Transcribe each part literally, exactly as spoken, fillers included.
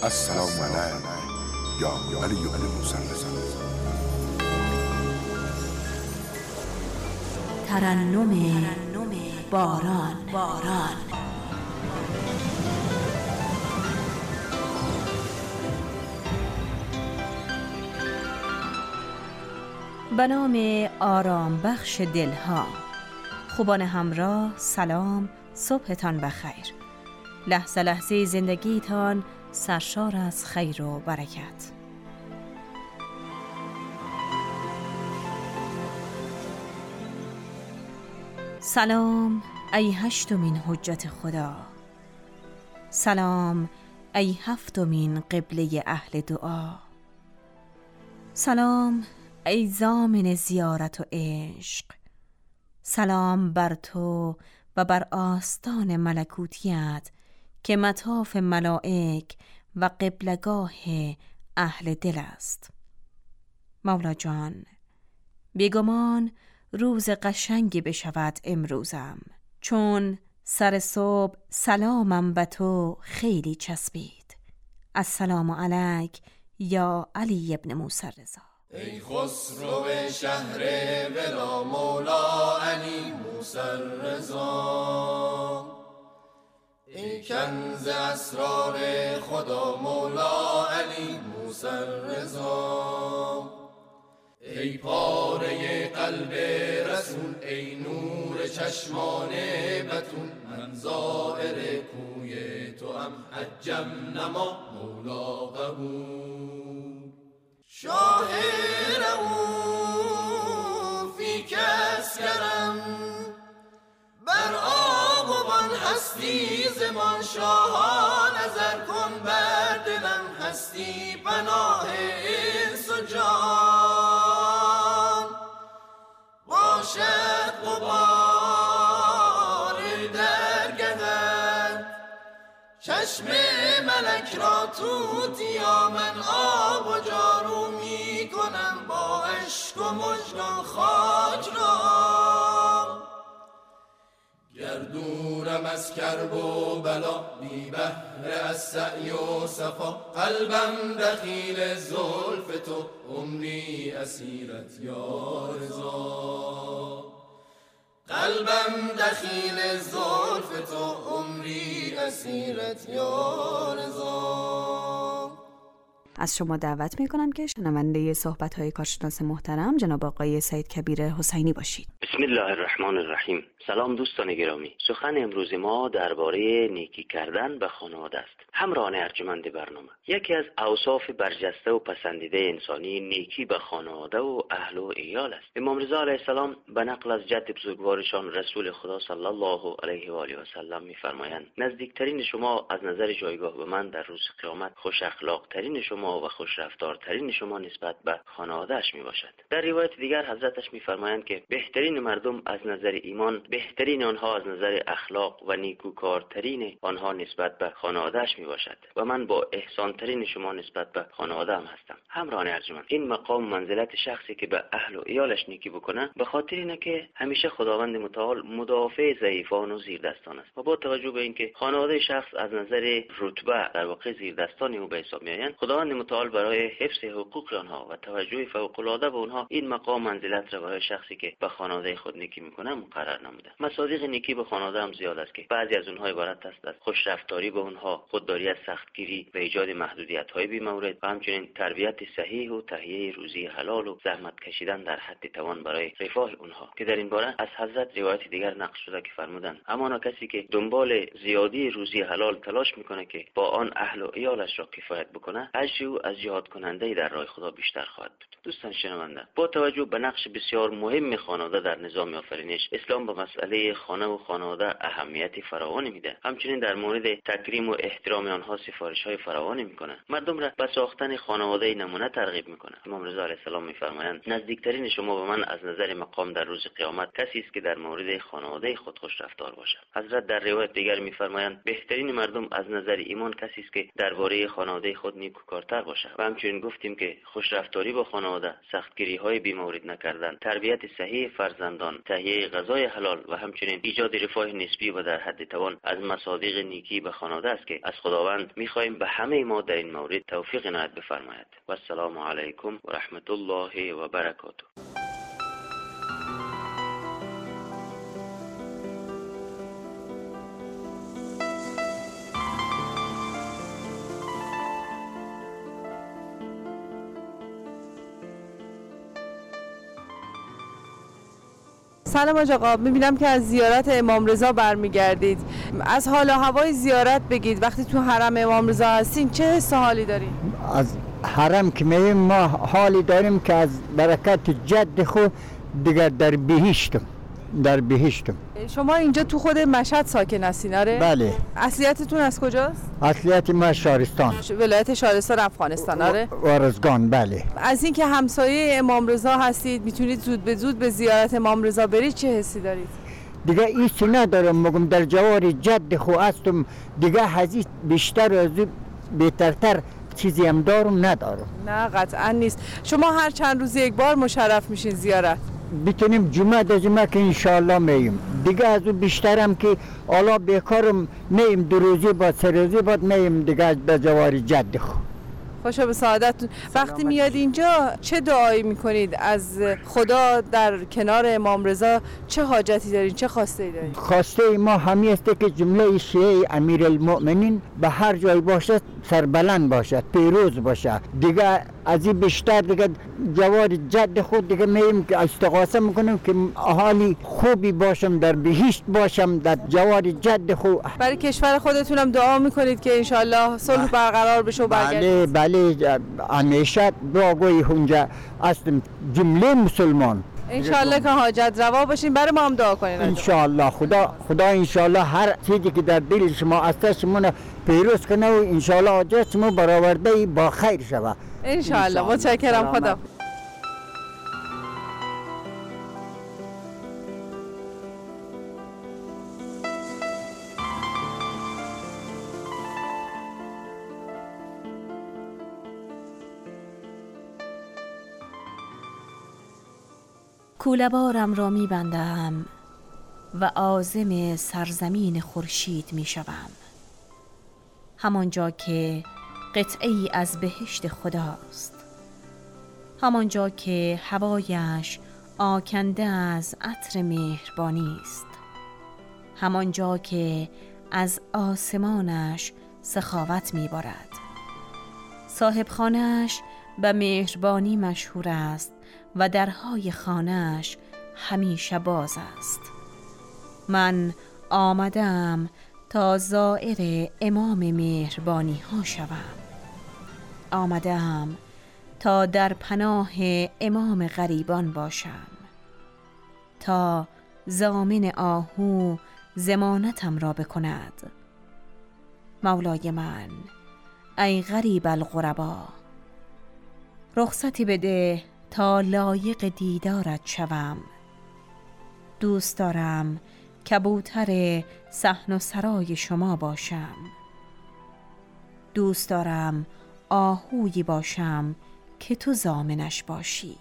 السلام علیک یا علی بن موسی الرضا. ترنم باران باران به نام آرام بخش دلها. خوبان همراه، سلام، صبحتان بخیر. لحظه لحظه زندگیتان سرشار از خیر و برکت. سلام ای هشتمین حجت خدا، سلام ای هفتمین قبله اهل دعا، سلام ای ضامن زیارت و عشق، سلام بر تو و بر آستان ملکوتیت که مطاف ملائک و قبلگاه اهل دل است. مولا جان، بیگمان روز قشنگی بشود امروزم، چون سر صبح سلامم به تو خیلی چسبید. السلام علیک یا علی ابن موسی الرضا. ای خسرو شهر ولا مولا علی موسی الرضا، ای کنز اسرار خدا مولا علی موسی الرضا، ای پاره قلب رسول، ای نور چشمان بتون، من زائر کوی تو ام حجم نما مولا قبول. شاه رؤوفی کس کرم بر آقوان هستی زمان، شاها نظر کن بر دلم هستی پناه انس و جان، باشد غبار درگهت چشم ملک را توتیا، من آب و جارو می کنم با اشک و مژگان خاک را، گردورم از کرب و بلا بی بهره از سعی و صفا، قلبم دخیل زلف تو عمری اسیرت یا رضا، قلبم دخیل زلف تو عمری اسیرت یا رضا. از شما دعوت می کنم که شنونده صحبت‌های کارشناس محترم جناب آقای سید کبیر حسینی باشید. بسم الله الرحمن الرحیم. سلام دوستان گرامی. سخن امروز ما درباره نیکی کردن به خانواده است. همراهان ارجمند برنامه، یکی از اوصاف برجسته و پسندیده انسانی نیکی به خانواده و اهل و عیال است. امام رضا علیه السلام به نقل از جد بزرگوارشان رسول خدا صلی الله علیه و آله و سلم می‌فرمایند: نزدیکترین شما از نظر جایگاه به من در روز قیامت خوش اخلاق ترین شما و خوش رفتارترین شما نسبت به خانواده‌اش میباشد. در روایت دیگر حضرتش میفرمایند که بهترین مردم از نظر ایمان، بهترین آنها از نظر اخلاق و نیکوکارترین آنها نسبت به خانواده‌اش میباشد و من با احسانترین شما نسبت به خانواده‌ام هستم. همراهان ارجمند، این مقام منزلت شخصی که به اهل و عیالش نیکی بکنه به خاطر اینه که همیشه خداوند متعال مدافع ضعیفان و زیردستان است و با توجه به اینکه خانواده شخص از نظر رتبه در واقع زیردستان او به حساب میآیند، خداوند متعال برای حفظ حقوق آنها و توجه فوق‌العاده به آنها این مقام منزلت را برای شخصی که به خانواده خود نیکی میکنه مقرر نموده. مصادیق نیکی به خانواده هم زیاد است که بعضی از اونها عبارت است از خوش رفتاری به اونها، خودداری از سختگیری و ایجاد محدودیت‌های بی‌مورد و همچنین تربیت صحیح و تهیه روزی حلال و زحمت کشیدن در حد توان برای رفاه اونها، که در این باره از حضرت روایت دیگر نقل شده که فرمودند: همانا کسی که دنبال زیادی روزی حلال تلاش میکنه که با آن اهل و عیالش را کفایت بکنه، اجر او از جهاد کننده در راه خدا بیشتر خواهد بود. دوستان شنونده، با توجه به نقش بسیار مهم خانواده در نظام آفرینش، اسلام به مسئله خانه و خانواده اهمیت فراوانی میده. همچنین در مورد تکریم و احترام آنها سفارش‌های فراوانی میکنه. مردم را به ساختن خانواده نمونه ترغیب میکنه. امام رضا علیه السلام میفرمایند: نزدیکترین شما به من از نظر مقام در روز قیامت کسی است که در مورد خانواده خود خوش رفتار باشد. حضرت در روایت دیگر میفرمایند: بهترین مردم از نظر ایمان کسی است که درباره خانواده خود نیکوکارتر بهتر باشه. و همچنین گفتیم که خوشرفتاری با خانواده، سختگیری های بی‌مورد نکردن، تربیت صحیح فرزندان، تهیه غذای حلال و همچنین ایجاد رفاه نسبی و در حد توان از مصادیق نیکی به خانواده است که از خداوند می‌خواهیم به همه ما در این مورد توفیق عنایت بفرماید. و السلام علیکم و رحمت الله و برکاته. سلام حاج آقا، میبینم که از زیارت امام رضا برمیگردید. از حال و هوای زیارت بگید. وقتی تو حرم امام رضا هستین چه حس و حالی دارین؟ از حرم که میریم ما حالی داریم که از برکت جد خود دیگر در بهشتم در بهشتم. شما اینجا تو خود مشهد ساکن هستین؟ آره؟ بله. اصلیتتون از کجاست؟ اصلیت ما شارستان، ولایت شارستان افغانستان. آره؟ وارزگان. بله. از اینکه همسایه امام رضا هستید میتونید زود به زود به زیارت امام رضا برید، چه حسی دارید؟ دیگه ایسی ندارم، مگم در جوار جد خو هستم، دیگه حزیز بیشتر از بهترتر چیزی هم دارم ندارم. نه قطعا نیست. شما هر چند روز یک بار مشرف میشین زیارت؟ بتونیم جمعه در جمعه که انشاءالله میم. دیگه از اون بیشترم که حالا بیکارم میم، دو روزی بعد سه روزی بعد میم دیگه به جوار جد خو. خوشا به سعادتتون. وقتی میاد اینجا چه دعایی میکنید از خدا در کنار امام رضا؟ چه حاجتی دارین؟ چه خواسته ای دارین؟ خواسته ما همی است که جمله شیعه امیرالمؤمنین به هر جای باشد سربلند باشد، پیروز باشد. دیگه از این بیشتر دیگه جوار جد خود دیگه میم که استغاثه میکنم که اهالی خوبی باشم، در بهشت باشم، در جوار جد خود. برای کشور خودتونم دعا میکنید که انشالله صلح برقرار بشه و برگردید؟ بله بله، همیشه دعاگوی اونجا هستم جمله مسلمان. انشالله که حاجت روا باشین. برای ما هم دعا کنین. انشالله خدا خدا انشالله هر چیزی که در دل شما است شما پیروز کنه و انشالله حاجت شما برآورده با خیر شود. انشالله. متشکرم. خدا. کوله‌بارم را می بندم و عازم سرزمین خورشید می شوم، همانجا که قطعه‌ای از بهشت خداست، همانجا که هوایش آکنده از عطر مهربانی است، همانجا که از آسمانش سخاوت می بارد. صاحب خانه‌اش به مهربانی مشهور است و درهای خانه‌اش همیشه باز است. من آمدم تا زائر امام مهربانی ها شوم. آمدم تا در پناه امام غریبان باشم، تا ضامن آهو ضمانتم را بکند. مولای من، ای غریب الغربا، رخصتی بده تا لایق دیدارت شوم. دوست دارم کبوتر صحن و سرای شما باشم. دوست دارم آهویی باشم که تو ضامنش باشی.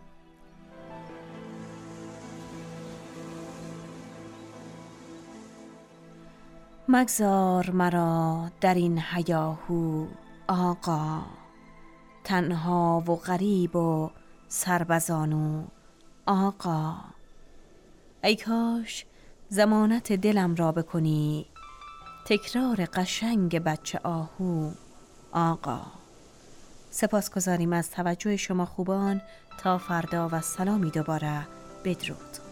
مگذار مرا در این هیاهو آقا، تنها و غریب و سربزانو آقا. ای کاش ضمانت دلم را بکنی، تکرار قشنگ بچه آهو آقا. سپاسگزاریم از توجه شما خوبان. تا فردا و سلامی دوباره. بدرود.